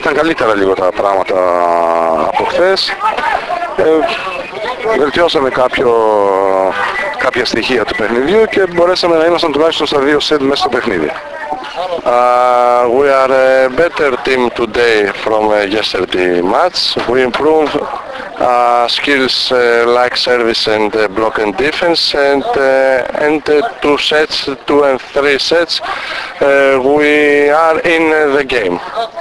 Ήταν καλύτερα λίγο τα πράγματα από χθες. Βελτιώσαμε κάποια στοιχεία του παιχνιδιού και μπορέσαμε να ήμασταν τουλάχιστον στα 2 σετ μέσα στο παιχνίδι. We are a better team today from yesterday match. We improve skills like service and block and defense, and 2 sets, 2 and 3 sets, we are in the game.